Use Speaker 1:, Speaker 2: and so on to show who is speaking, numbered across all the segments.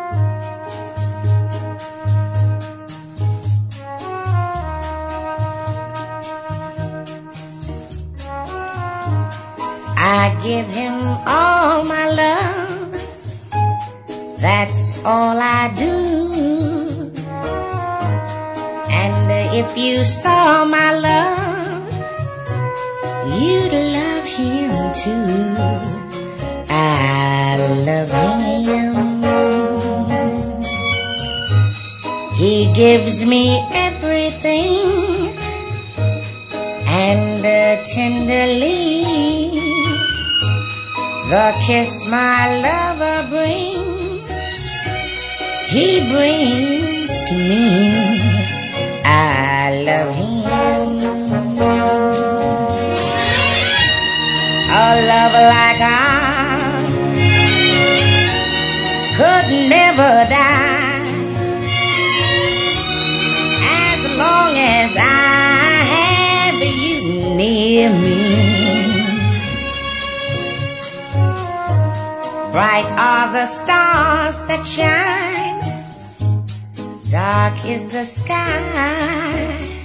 Speaker 1: I give him all my love, that's all I do. And if you saw my love, you'd love him too. I love him. He gives me everything, and tenderly the kiss my lover brings, he brings to me. I love him. A love like ours could never die, as long as I have you near me. Bright are the stars that shine, dark is the sky.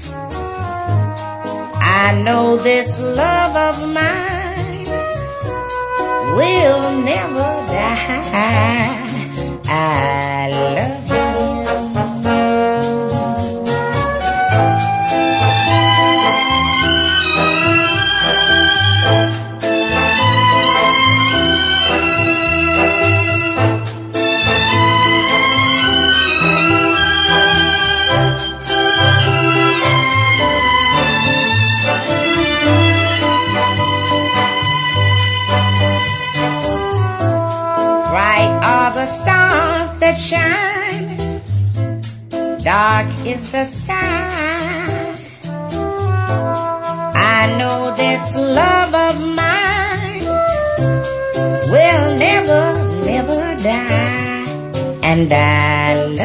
Speaker 1: I know this love of mine will never die. I love him. The stars that shine, dark is the sky. I know this love of mine will never, never die, and I love